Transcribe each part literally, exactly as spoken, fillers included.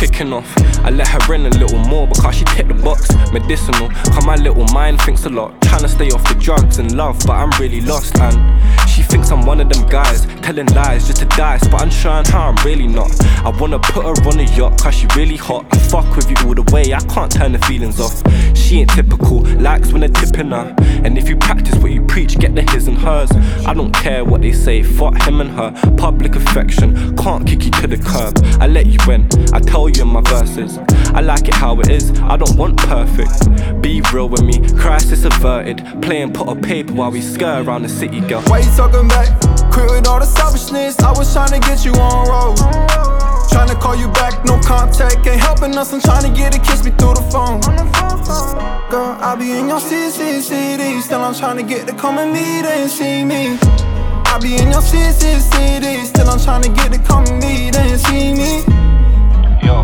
kicking off. I let her in a little more because she ticked the box. Medicinal, cause my little mind thinks a lot. Trying to stay off the drugs and love, but I'm really lost. And she thinks I'm one of them guys telling lies just to dice, but I'm showing her I'm really not. I wanna put her on a yacht cause she really hot. I fuck with you all the way, I can't turn the feelings off. She ain't typical, likes when they're tipping her. And if you practice what you preach, get the his and hers. I don't care what they say, fuck him and her. Public affection, can't kick you to the curb. I let you in, I tell you in my verses. I like it how it is, I don't want perfect. Be real with me, crisis averted. Play and put a paper while we skirt around the city, girl. Why you talking back? Quit with all the selfishness, I was trying to get you on road. Trying to call you back, no contact, ain't helping us. I'm trying to get a kiss me through the phone. Girl, I be in your city, city. Still I'm trying to get to come and meet and see me. I be in your city, city. Still I'm trying to get to come and meet and see me. Yo,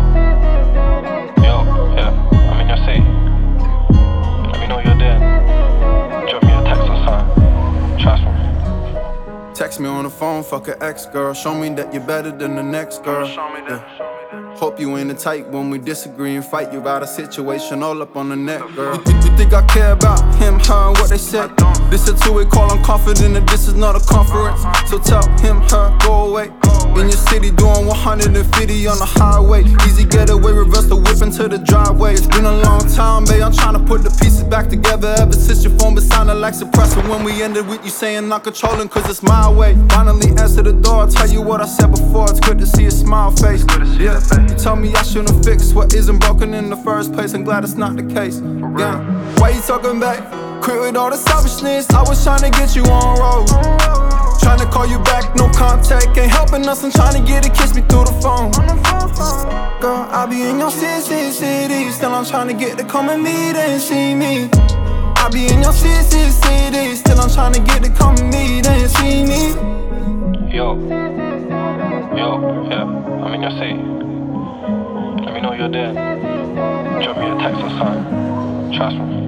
yo, yeah, I'm in your city. Let me know you're there. Drop me a text or something. Trust me. Text me on the phone, fuck an ex, girl. Show me that you're better than the next girl. Yeah. Hope you ain't the type when we disagree and fight you about a situation all up on the net, girl. You, you, you think I care about him, her, and what they said? This a two-way call, I'm confident that this is not a conference. So tell him, her, go away. In your city doing one hundred fifty on the highway. Easy getaway, reverse the whip into the driveway. It's been a long time, babe, I'm trying to put the pieces back together. Ever since your phone been sounding like suppressor. When we ended with you saying not controlling cause it's my way. Finally answer the door, I'll tell you what I said before. It's good to see a smile face. Yeah. You tell me I shouldn't fix what isn't broken in the first place. I'm glad it's not the case. Yeah. Why you talking back? Quit with all the selfishness, I was trying to get you on road. Trying to call you back, no contact, ain't helping us. I'm trying to get a kiss me through the phone. Girl, I be in your city, city. Still I'm trying to get to come and meet and see me. I be in your city, city. Still I'm trying to get to come and meet and see me. Yo, yo, yeah, I'm in your city. Let me know you're there. Drop me a text or something. Trust me.